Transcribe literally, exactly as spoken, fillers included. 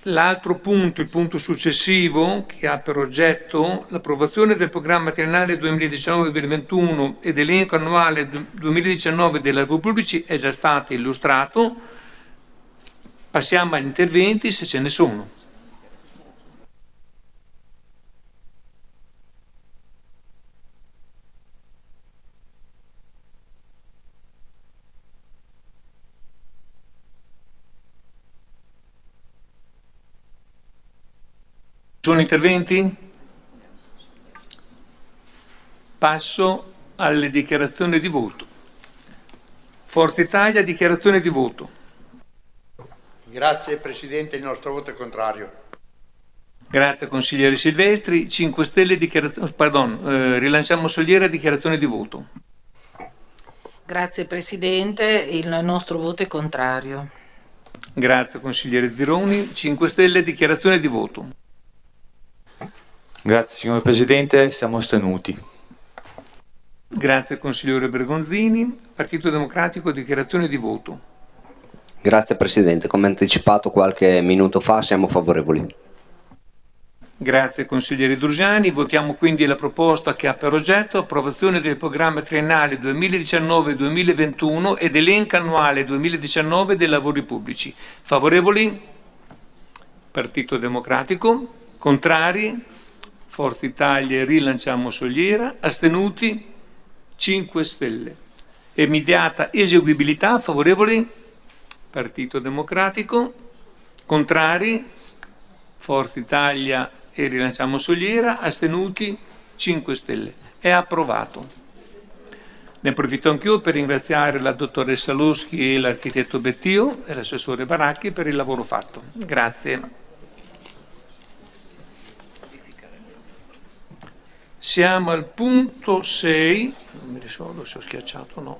L'altro punto, il punto successivo, che ha per oggetto l'approvazione del programma triennale duemiladiciannove duemilaventuno e dell'elenco annuale duemiladiciannove dei lavori pubblici, è già stato illustrato. Passiamo agli interventi, se ce ne sono. Sono interventi? Passo alle dichiarazioni di voto. Forza Italia, dichiarazione di voto. Grazie Presidente, il nostro voto è contrario. Grazie consigliere Silvestri. cinque Stelle, dichiarazione, pardon, eh, rilanciamo Soliera, dichiarazione di voto. Grazie Presidente, il nostro voto è contrario. Grazie consigliere Zironi. cinque Stelle, dichiarazione di voto. Grazie signor Presidente, siamo astenuti. Grazie consigliere Bergonzini. Partito Democratico, dichiarazione di voto. Grazie Presidente, come anticipato qualche minuto fa siamo favorevoli. Grazie consigliere Drusiani. Votiamo quindi la proposta che ha per oggetto approvazione del programma triennale duemiladiciannove duemilaventuno ed elenco annuale duemiladiciannove dei lavori pubblici. Favorevoli? Partito Democratico. Contrari? Forza Italia e Rilanciamo Soliera. Astenuti? cinque Stelle. Immediata eseguibilità. Favorevoli? Partito Democratico. Contrari? Forza Italia e Rilanciamo Soliera. Astenuti? cinque Stelle. È approvato. Ne approfitto anch'io per ringraziare la dottoressa Loschi e l'architetto Bettio e l'assessore Baracchi per il lavoro fatto. Grazie. Siamo al punto sei, non mi ricordo se ho schiacciato o no.